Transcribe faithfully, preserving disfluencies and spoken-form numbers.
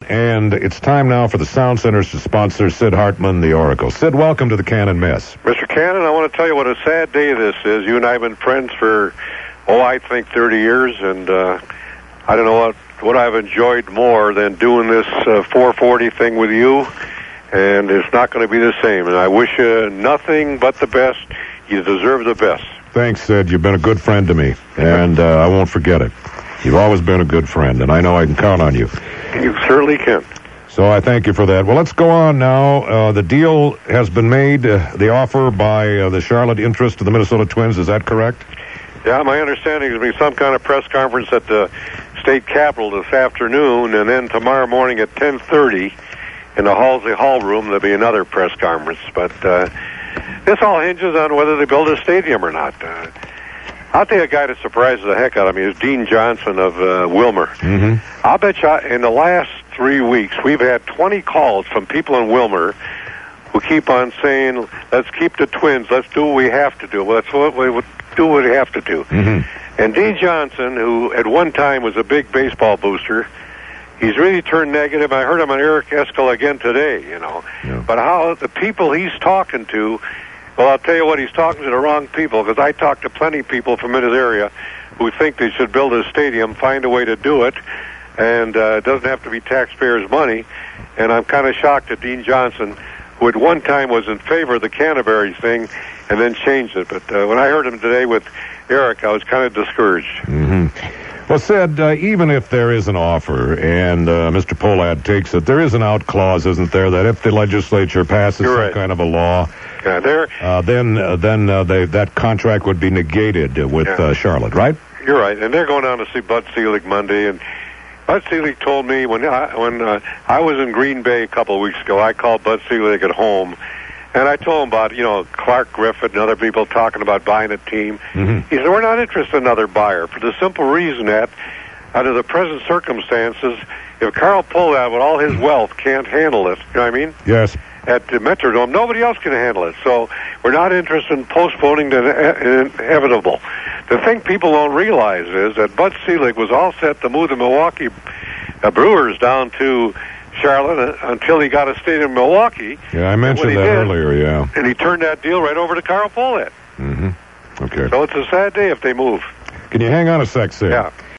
and it's time now for the Sound Centers to sponsor Sid Hartman, the Oracle. Sid, welcome to the Cannon Mess. Mister Cannon, I want to tell you what a sad day this is. You and I have been friends for, oh, I think thirty years, and uh, I don't know what, what I've enjoyed more than doing this uh, four forty thing with you, and it's not going to be the same. And I wish you nothing but the best. You deserve the best. Thanks, Sid. You've been a good friend to me, and uh, I won't forget it. You've always been a good friend, and I know I can count on you. You certainly can. So I thank you for that. Well, let's go on now. Uh, the deal has been made, uh, the offer by uh, the Charlotte interest to the Minnesota Twins. Is that correct? Yeah, my understanding is there'll be some kind of press conference at the state capitol this afternoon, and then tomorrow morning at ten thirty in the Halsey Hall room there'll be another press conference. But uh, this all hinges on whether they build a stadium or not. Uh, I'll tell you a guy that surprises the heck out of me is Dean Johnson of uh, Wilmer. Mm-hmm. I'll bet you in the last three weeks we've had twenty calls from people in Wilmer who keep on saying, let's keep the Twins, let's do what we have to do. Well, that's what we would do what we have to do. Mm-hmm. And Dean Johnson, who at one time was a big baseball booster, he's really turned negative. I heard him on Eric Eskel again today, you know. Yeah. But how the people he's talking to, well, I'll tell you what, he's talking to the wrong people, because I talked to plenty of people from in his area who think they should build a stadium, find a way to do it, and uh, it doesn't have to be taxpayers' money. And I'm kind of shocked at Dean Johnson, who at one time was in favor of the Canterbury thing and then changed it. But uh, when I heard him today with Eric, I was kind of discouraged. Mm-hmm. Well, Sid, uh, even if there is an offer and uh, Mister Pohlad takes it, there is an out clause, isn't there, that if the legislature passes You're some right. kind of a law, Yeah, there. uh, then uh, then uh, they, that contract would be negated uh, with Yeah. uh, Charlotte, right? You're right, and they're going down to see Bud Selig Monday, and Bud Selig told me when I, when uh, I was in Green Bay a couple of weeks ago, I called Bud Selig at home, and I told him about, you know, Clark Griffith and other people talking about buying a team. Mm-hmm. He said, we're not interested in another buyer for the simple reason that, under the present circumstances, if Carl Pohlad with all his wealth can't handle it, you know what I mean? Yes. At the Metrodome, nobody else can handle it. So we're not interested in postponing the inevitable. The thing people don't realize is that Bud Selig was all set to move the Milwaukee uh, Brewers down to Charlotte uh, until he got a stadium in Milwaukee. Yeah, I mentioned that did, earlier, yeah. And he turned that deal right over to Carl Pohlad. Mm-hmm. Okay. So it's a sad day if they move. Can you hang on a sec, Sid? Yeah.